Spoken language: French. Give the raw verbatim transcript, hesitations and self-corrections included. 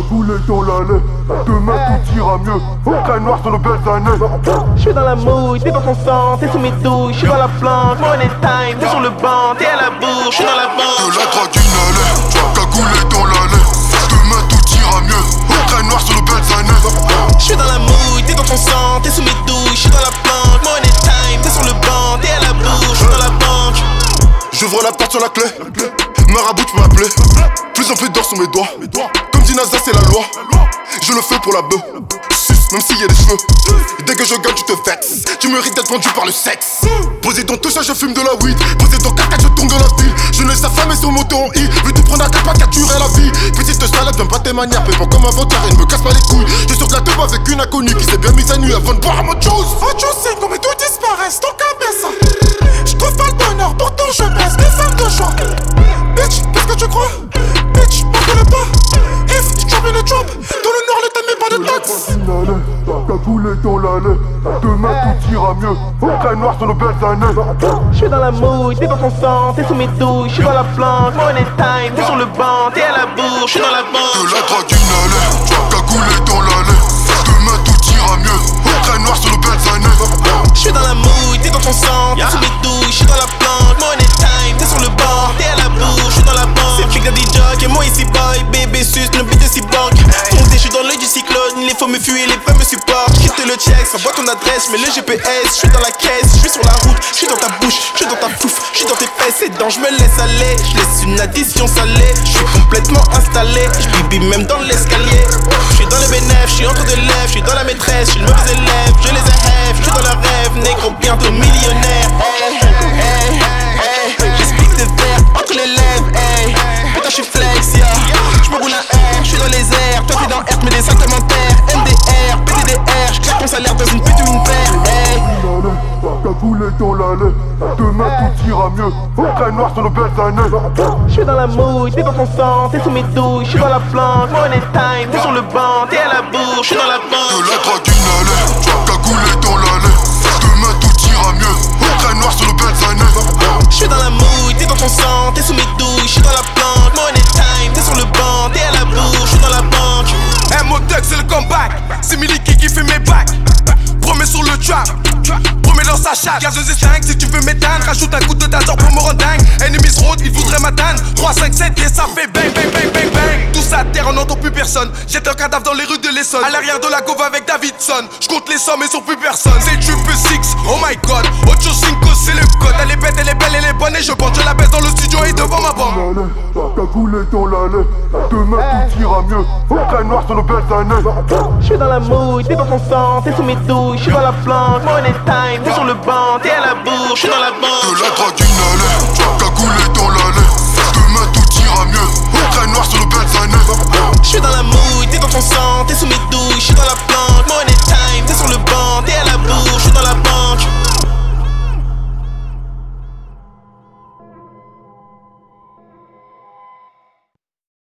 cagoulé dans l'allée. Demain tout ira mieux, train noir sur nos belles années. J'suis dans la mouille, t'es dans ton sang, t'es sous mes douilles, j'suis dans la planque, money time, t'es sur le banc, t'es à la bouche, j'suis dans la banque. De la drogue une allée, cagoulé dans l'allée. Demain tout ira mieux, train noir sur nos belles années. J'suis dans la mouille, t'es dans ton sang, t'es sous mes douilles, j'suis dans la planque, money time, t'es sur le banc, t'es à la bouche, j'suis dans la banque. J'ouvre la porte sur la clé, marabout tu peux m'appeler. Plus en plus d'or sur mes doigts, comme dit Naza c'est la loi. Je le fais pour la bœuf, même s'il y a des cheveux. Dès que je gagne tu te vexes, tu mérites d'être vendu par le sexe. Posé dans tout ça je fume de la weed, posé dans quatre quatre je tourne de la ville. Je laisse sa femme et son moto en i, vu tout prendre à quatre pattes capturer la vie. Petite salade, j'aime pas tes manières, fais pas comme un vantard et ne me casse pas les couilles. Je suis sur de la teuf avec une inconnue qui s'est bien mise à nu avant de boire à autre chose. Autre chose c'est que mes tout disparaissent, ton cas baisse. J'trouve pas le bonheur, pourtant je baisse des femmes de choix. Bitch, qu'est-ce que tu crois? Bitch, m'en connais pas. If, j'trompe une trompe. Dans le noir, le temps met pas de taxes. Cagoulé dans l'allée, demain tout ira mieux, train noir sur nos belles années. J'suis dans la mouille, t'es dans ton sang, t'es sous mes douilles, j'suis dans la planque, money time, t'es sur le banc, t'es à la bouche, j'suis dans la banque. De la drogue une allée, cagoulé dans l'allée. Demain tout ira mieux, train noir sur nos belles années. J'suis dans la mouille, t'es dans ton sang, t'es sous mes douilles, j'suis dans la planque, money time, t'es sur le banc, t'es à la bouche, j'suis dans la banque. C'est Big Daddy Jock et moi ici boy, bébé sus, le beat de cyborg. Foncé, j'suis dans l'œil du cyclone, les faux me fuient, les femmes me supportent. J'quitte le check, ça voit ton adresse, mais le G P S, j'suis dans la caisse, j'suis sur la route, j'suis dans ta bouche, j'suis dans ta fouf, j'suis dans tes fesses et dents, j'me laisse aller, j'laisse une addition salée, j'suis complètement installé, j'bibi même dans l'escalier. J'suis dans le bénéf, j'suis entre deux lèvres, j'suis dans la maîtresse, j'suis le mauvais élève, je les ai j'suis dans le rêve, négro bientôt millionnaire. Hey, hey, hey, j'explique de verre entre les lèvres, hey. Putain j'suis flex, yeah. J'me roule un R, j'suis dans les airs, toi t'es dans R, mais des sacs commentaires. M D R, P D D R, j'claque ton salaire dans une pute ou une paire, hey. Cagoulé dans l'allée, demain tout ira mieux, train noir sur nos belles années. J'suis dans la mouille, t'es dans ton sang, t'es sous mes douilles, j'suis dans la planque, money time, t'es sur le banc, t'es à la bouche, j'suis dans la banque. De la drogue une allée, cagoulé dans l'allée. Demain tout ira mieux, train noir sur nos belles années. J'suis dans la mouille, t'es dans ton sang, t'es sous mes douilles, j'suis dans la planque, money time, t'es sur le banc, t'es à la bouche, j'suis dans la banque. M-O-Duck c'est le comeback, c'est Miliki qui fait mes bacs. Promets sur le trap, promets dans sa chatte. Gazeuse et cinq si tu veux m'éteindre, rajoute un coup de taser pour me rendre dingue. Enemies road, il voudrait m'atteindre. Trois, cinq, sept et ça fait bang, bang, bang, bang, bang. Tous à terre, on n'entend plus personne. Jette un cadavre dans les rues de l'Essonne. À l'arrière de la gauve avec Davidson. J'compte les sommes et sur plus personne. C'est triple six, oh my god. Ocho cinco, c'est le code. Elle est bête, elle est belle, elle est bonne et je bande. Je la baisse dans le studio et devant ma bande. Cagoulé dans l'allée, demain tout ira mieux, train noir sur nos belles années. J'suis dans la mouille, t'es dans ton sang, t'es sous mes douilles, j'suis dans la planque, money time, t'es sur le banc, t'es à la bouche, j'suis dans la banque. De la drogue une allée, cagoulé dans l'allée. Demain tout ira mieux, train noir sur nos belles années. J'suis dans la mouille, t'es dans ton sang, t'es sous mes